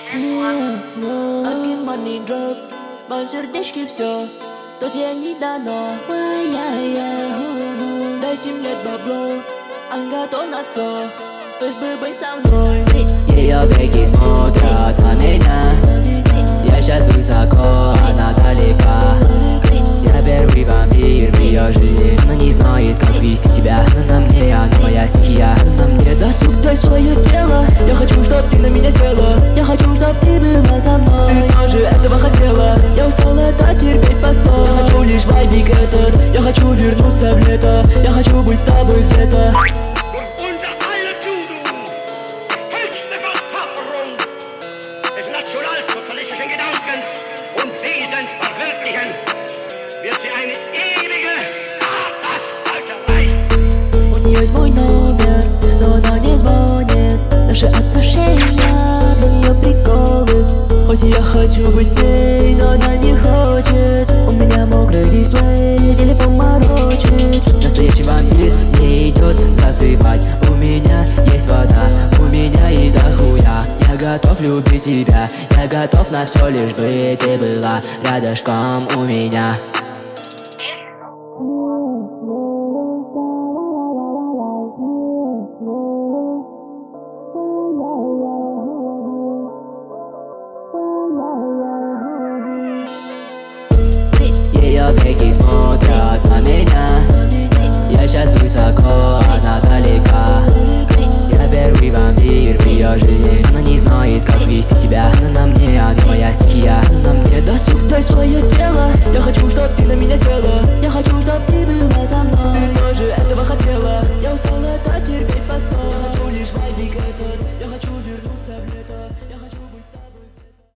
Again money drugs, в моем сердечке все, что тебе не дано. Дайте мне бабло, он готов на все, лишь бы быть со мной. Ее веки смотрят на меня, я сейчас высоко, она далека. Я первый вампир в ее жизни, она не знает, как вести себя. Она на мне, она моя стихия. Она на мне досуг, дай свое тело. Я хочу, чтоб ты на меня села, я хочу, чтоб ты была со мной. Ты тоже этого хотела, я устал это терпеть постой. Я хочу лишь вайбик этот, я хочу вернуться в лето, я хочу быть с тобой где-то. Nationalsozialistischen Gedankens und Wesens verwirklichen, wird sie eine ewige Arbeitshalterei. У нее есть мой номер, но она не звонит. Наши отношения для нее приколы. Хоть я хочу быть с ней, но она не хочет. У меня мокрый дисплей, телефон морочит. Настоящий вампир не идет засыпать. У меня есть вода, у меня и дохуя. Я готов любить тебя, я готов на все, лишь бы ты была рядышком у меня.